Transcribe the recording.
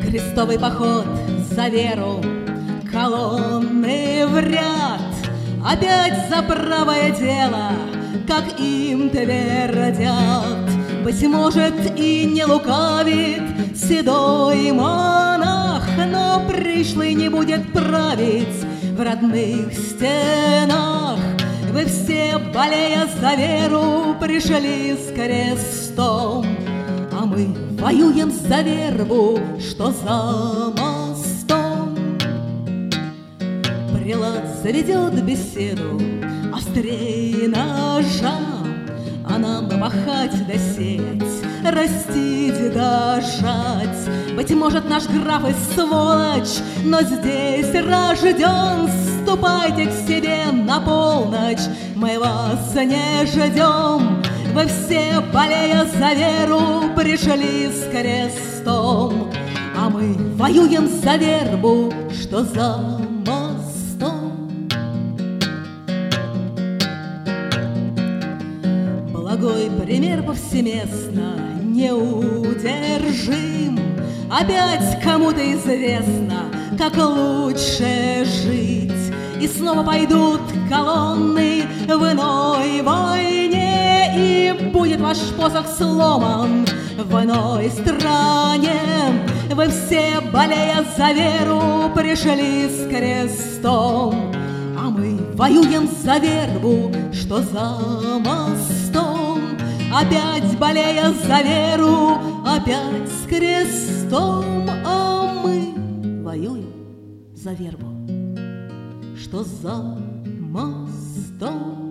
Крестовый поход за веру, колонны в ряд, опять за правое дело, как им твердят. Быть может, и не лукавит седой монах, но пришлый не будет править в родных стенах. Вы все, болея за веру, пришли с крестом, а мы воюем за вербу, что за мостом. Прелат заведет беседу острей ножа, а нам пахать да сеять, растить да жать. Быть может, наш граф и сволочь, но здесь рожден. Ступайте к себе на полночь, мы вас не ждем. Вы все, болея за веру, пришли с крестом, а мы воюем за вербу, что за мостом. Благой пример повсеместно неудержим. Опять кому-то известно, как лучше жить. И снова пойдут колонны в иной войне, и будет ваш посох сломан в иной стране. Вы все, болея за веру, пришли с крестом, а мы воюем за вербу, что за мостом. Опять болея за веру, опять с крестом, а мы воюем за вербу, что за мостом.